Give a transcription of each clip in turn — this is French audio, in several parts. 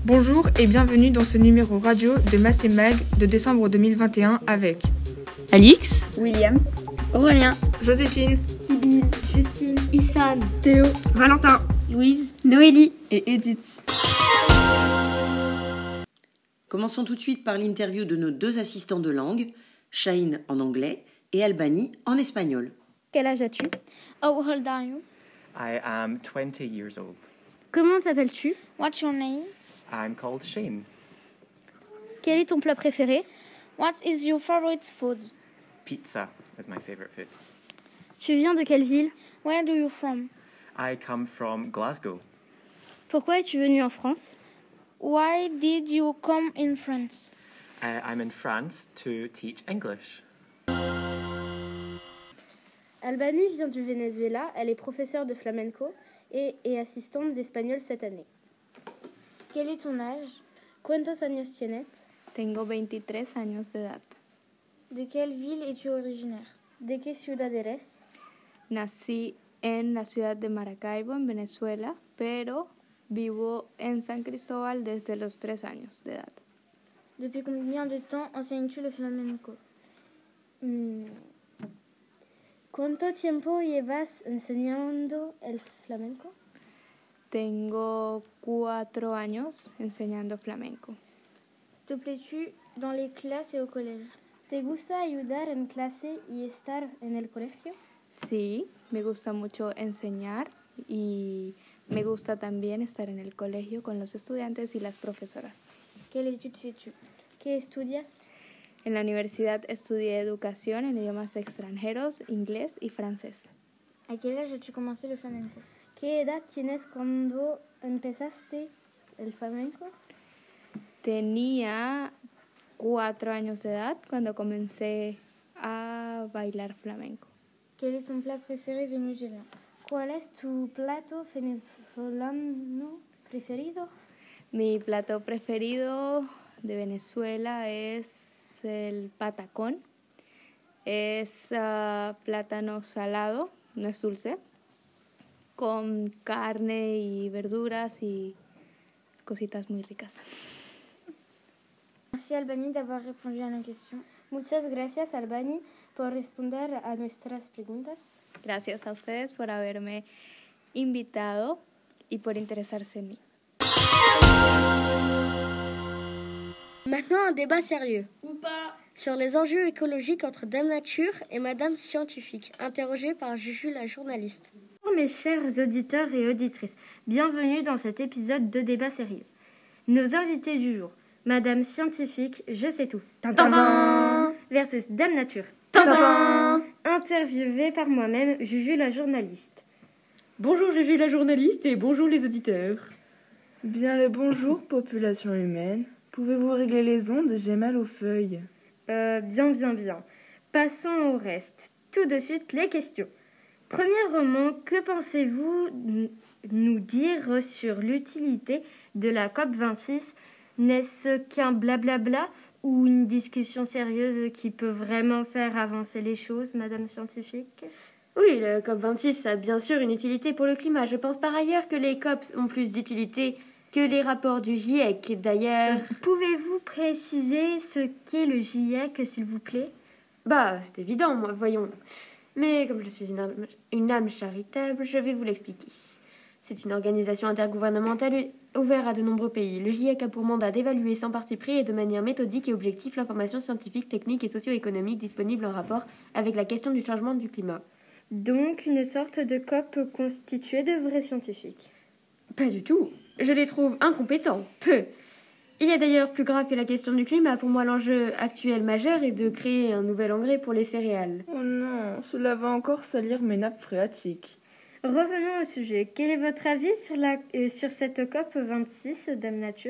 Bonjour et bienvenue dans ce numéro radio de Mass et Mag de décembre 2021 avec Alix, William, Aurélien, Joséphine, Sybille, Justine, Issane, Théo, Valentin, Louise, Noélie et Edith. commençons tout de suite par l'interview de nos deux assistants de langue, Shaheen en anglais et Albany en espagnol. quel âge as-tu? how old are you? I am 20 years old. Comment t'appelles-tu? What's your name? I'm called Shane. Quel est ton plat préféré? What is your favorite food? Pizza is my favorite food. Tu viens de quelle ville? Where do you from? I come from Glasgow. Pourquoi es-tu venu en France? Why did you come in France? I'm in France to teach English. Albany vient du Venezuela, elle est professeure de flamenco et assistante d'espagnol cette année. Quel est ton âge? ¿Cuántos años tienes? Tengo 23 años de edad. De quelle ville es-tu originaire? ¿De qué ciudad eres? Nací en la ciudad de Maracaibo, en Venezuela, pero vivo en San Cristóbal desde los 3 años de edad. Depuis combien de temps enseignes-tu le flamenco? ¿Cuánto tiempo llevas enseñando el flamenco? Tengo 4 años enseñando flamenco. Te plais-tu dans les classes et au collège? ¿Te gusta ayudar en clase y estar en el colegio? Sí, me gusta mucho enseñar y me gusta también estar en el colegio con los estudiantes y las profesoras. Quelle étude fais-tu? ¿Qué estudias? En la universidad estudié educación en idiomas extranjeros, inglés y francés. À quel âge as-tu commencé le flamenco? ¿Qué edad tienes cuando empezaste el flamenco? Tenía 4 años de edad cuando comencé a bailar flamenco. Quel est ton plat préféré vénézuélien? ¿Cuál es tu plato venezolano preferido? Mi plato preferido de Venezuela es el patacón. Es plátano salado, no es dulce, con carne y verduras y cositas muy ricas. Merci Albany d'avoir répondu à nos questions. Muchas gracias, Albany, por responder a nuestras preguntas. Gracias a ustedes por haberme invitado y por interesarse en mí. Maintenant, un débat sérieux. Ou pas. Sur les enjeux écologiques entre Dame Nature et Madame Scientifique, interrogée par Juju la journaliste. Bonjour mes chers auditeurs et auditrices, bienvenue dans cet épisode de débat sérieux. Nos invités du jour, Madame Scientifique, je sais tout, Tintin, versus Dame Nature, Tintin, interviewée par moi-même, Juju la journaliste. Bonjour Juju la journaliste et bonjour les auditeurs. Bien le bonjour, population humaine. Pouvez-vous régler les ondes? J'ai mal aux feuilles. Bien. Passons au reste. Tout de suite, les questions. Premièrement, que pensez-vous nous dire sur l'utilité de la COP26? N'est-ce qu'un blablabla ou une discussion sérieuse qui peut vraiment faire avancer les choses, Madame Scientifique? Oui, le COP26 a bien sûr une utilité pour le climat. Je pense par ailleurs que les COPs ont plus d'utilité que les rapports du GIEC. D'ailleurs... Pouvez-vous préciser ce qu'est le GIEC, s'il vous plaît? C'est évident, moi, voyons. Mais comme je suis une âme charitable, je vais vous l'expliquer. C'est une organisation intergouvernementale ouverte à de nombreux pays. Le GIEC a pour mandat d'évaluer sans parti pris et de manière méthodique et objective l'information scientifique, technique et socio-économique disponible en rapport avec la question du changement du climat. Donc une sorte de COP constituée de vrais scientifiques? Pas du tout. Je les trouve incompétents. Peu. Il y a d'ailleurs plus grave que la question du climat. Pour moi, l'enjeu actuel majeur est de créer un nouvel engrais pour les céréales. Oh non, cela va encore salir mes nappes phréatiques. Revenons au sujet. Quel est votre avis sur cette COP 26, Dame Nature?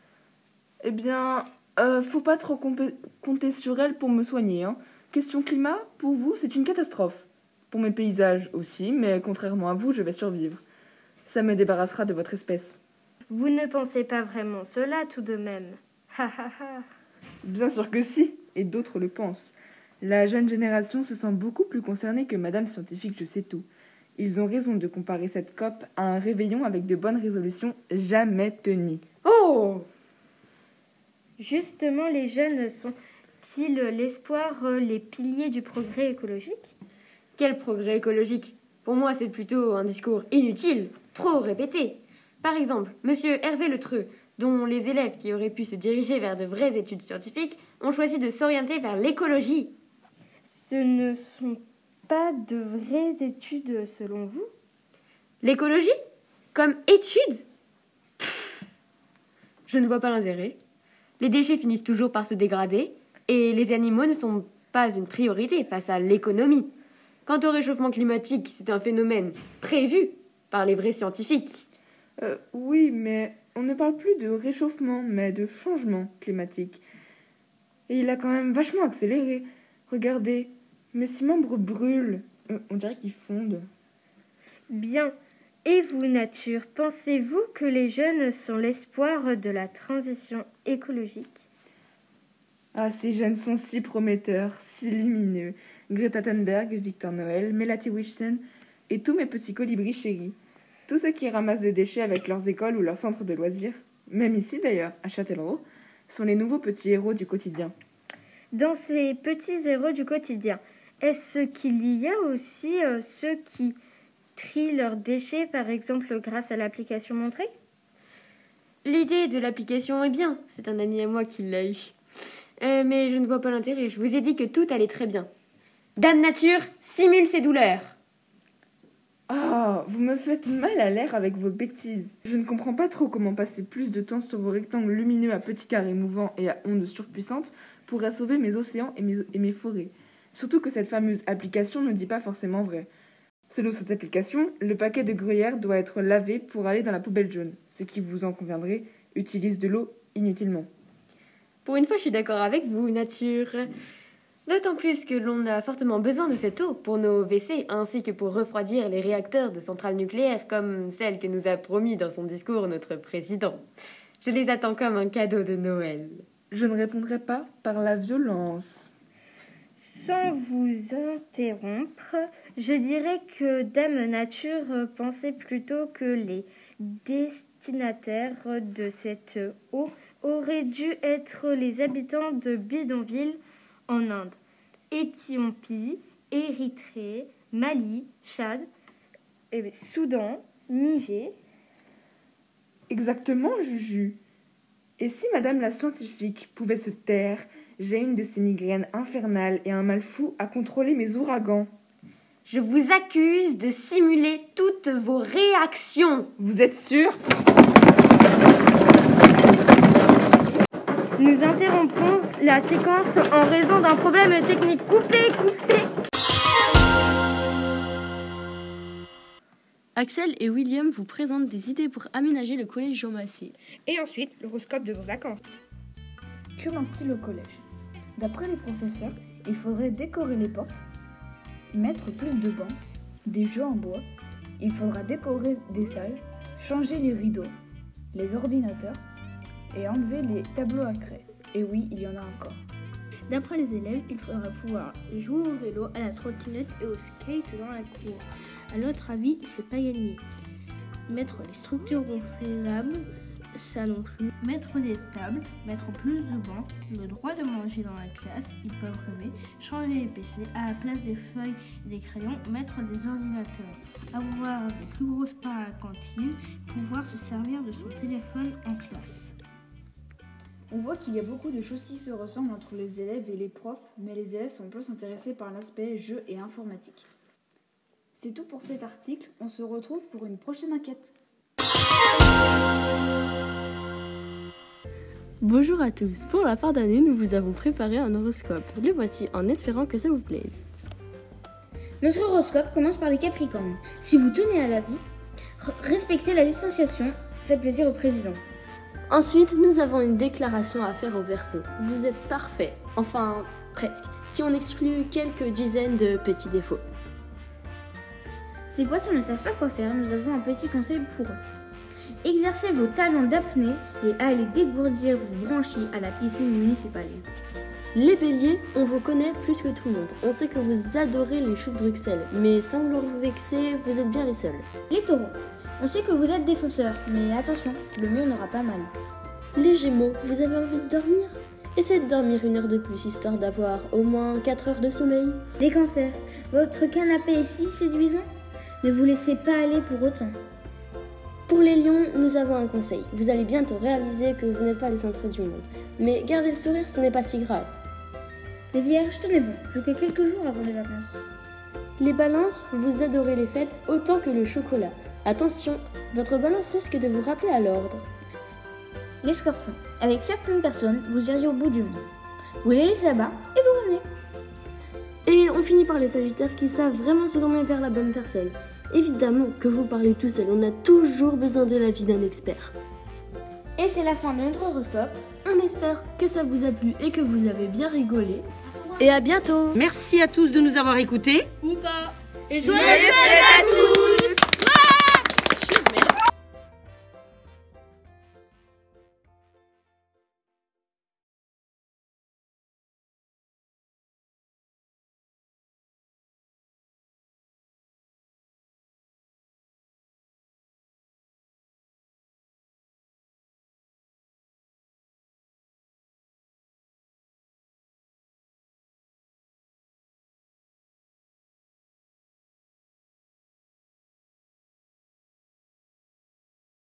Eh bien, faut pas trop compter sur elle pour me soigner. Hein. Question climat, pour vous, c'est une catastrophe. Pour mes paysages aussi, mais contrairement à vous, je vais survivre. Ça me débarrassera de votre espèce. Vous ne pensez pas vraiment cela tout de même. Ha ha ha. Bien sûr que si, et d'autres le pensent. La jeune génération se sent beaucoup plus concernée que Madame Scientifique, je sais tout. Ils ont raison de comparer cette COP à un réveillon avec de bonnes résolutions jamais tenues. Oh, Oh! Justement, les jeunes sont-ils l'espoir, les piliers du progrès écologique? Quel progrès écologique? Pour moi, c'est plutôt un discours inutile, trop répété. Par exemple, monsieur Hervé Letreux, dont les élèves qui auraient pu se diriger vers de vraies études scientifiques ont choisi de s'orienter vers l'écologie. Ce ne sont pas de vraies études selon vous? L'écologie? Comme étude? Je ne vois pas l'intérêt. Les déchets finissent toujours par se dégrader et les animaux ne sont pas une priorité face à l'économie. Quant au réchauffement climatique, c'est un phénomène prévu par les vrais scientifiques. Oui, mais on ne parle plus de réchauffement, mais de changement climatique. Et il a quand même vachement accéléré. Regardez, mes 6 membres brûlent. On dirait qu'ils fondent. Bien. Et vous, nature, pensez-vous que les jeunes sont l'espoir de la transition écologique? Ah, ces jeunes sont si prometteurs, si lumineux. Greta Thunberg, Victor Noël, Melati Wilson et tous mes petits colibris chéris. Tous ceux qui ramassent des déchets avec leurs écoles ou leurs centres de loisirs, même ici d'ailleurs, à Châtellerault, sont les nouveaux petits héros du quotidien. Dans ces petits héros du quotidien, est-ce qu'il y a aussi ceux qui trient leurs déchets, par exemple grâce à l'application Montré? L'idée de l'application est bien, c'est un ami à moi qui l'a eu. Mais je ne vois pas l'intérêt, je vous ai dit que tout allait très bien. Dame Nature, simule ses douleurs. Ah, vous me faites mal à l'air avec vos bêtises. Je ne comprends pas trop comment passer plus de temps sur vos rectangles lumineux à petits carrés mouvants et à ondes surpuissantes pourrait sauver mes océans et mes forêts. Surtout que cette fameuse application ne dit pas forcément vrai. Selon cette application, le paquet de gruyère doit être lavé pour aller dans la poubelle jaune, ce qui, vous en conviendrez, utilise de l'eau inutilement. Pour une fois, je suis d'accord avec vous, Nature. D'autant plus que l'on a fortement besoin de cette eau pour nos WC, ainsi que pour refroidir les réacteurs de centrales nucléaires, comme celle que nous a promis dans son discours notre président. Je les attends comme un cadeau de Noël. Je ne répondrai pas par la violence. Sans vous interrompre, je dirais que Dame Nature pensait plutôt que les destinataires de cette eau auraient dû être les habitants de bidonvilles en Inde, Éthiopie, Érythrée, Mali, Tchad, Soudan, Niger. Exactement, Juju. Et si Madame la scientifique pouvait se taire, j'ai une de ces migraines infernales et un mal fou à contrôler mes ouragans. Je vous accuse de simuler toutes vos réactions. Vous êtes sûr? Nous interrompons la séquence en raison d'un problème technique. Coupé. Axel et William vous présentent des idées pour aménager le collège Jean Massé. Et ensuite, l'horoscope de vos vacances. Que manque-t-il au collège? D'après les professeurs, il faudrait décorer les portes, mettre plus de bancs, des jeux en bois, il faudra décorer des salles, changer les rideaux, les ordinateurs et enlever les tableaux à craie. Et oui, il y en a encore. D'après les élèves, il faudra pouvoir jouer au vélo, à la trottinette et au skate dans la cour. À notre avis, c'est pas gagné. Mettre des structures gonflables, ça non plus. Mettre des tables, mettre plus de bancs, le droit de manger dans la classe, ils peuvent rêver. Changer les PC, à la place des feuilles et des crayons, mettre des ordinateurs. Avoir de plus grosses parts à la cantine, pouvoir se servir de son téléphone en classe. On voit qu'il y a beaucoup de choses qui se ressemblent entre les élèves et les profs, mais les élèves sont plus intéressés par l'aspect jeu et informatique. C'est tout pour cet article, on se retrouve pour une prochaine enquête. Bonjour à tous, pour la fin d'année, nous vous avons préparé un horoscope. Le voici en espérant que ça vous plaise. Notre horoscope commence par les Capricornes. Si vous tenez à la vie, respectez la distanciation, faites plaisir au président. Ensuite, nous avons une déclaration à faire au Verseau. Vous êtes parfait, enfin presque, si on exclut quelques dizaines de petits défauts. Ces poissons ne savent pas quoi faire, nous avons un petit conseil pour eux. Exercez vos talents d'apnée et allez dégourdir vos branchies à la piscine municipale. Les béliers, on vous connaît plus que tout le monde. On sait que vous adorez les choux de Bruxelles, mais sans vouloir vous vexer, vous êtes bien les seuls. Les taureaux, on sait que vous êtes des fonceurs, mais attention, le mur n'aura pas mal. Les Gémeaux, vous avez envie de dormir? Essayez de dormir 1 heure de plus, histoire d'avoir au moins 4 heures de sommeil. Les cancers, votre canapé est si séduisant? Ne vous laissez pas aller pour autant. Pour les lions, nous avons un conseil. Vous allez bientôt réaliser que vous n'êtes pas le centre du monde. Mais gardez le sourire, ce n'est pas si grave. Les vierges, tenez bon, plus que quelques jours avant les vacances. Les balances, vous adorez les fêtes autant que le chocolat. Attention, votre balance risque de vous rappeler à l'ordre. Les scorpions, avec certaines personnes, vous iriez au bout du monde. Vous les laissez là-bas et vous revenez. Et on finit par les sagittaires qui savent vraiment se tourner vers la bonne personne. Évidemment que vous parlez tout seul, on a toujours besoin de l'avis d'un expert. Et c'est la fin de notre horoscope. On espère que ça vous a plu et que vous avez bien rigolé. Et à bientôt. Merci à tous de nous avoir écoutés. Ou pas. Et joyeuses fêtes à tous.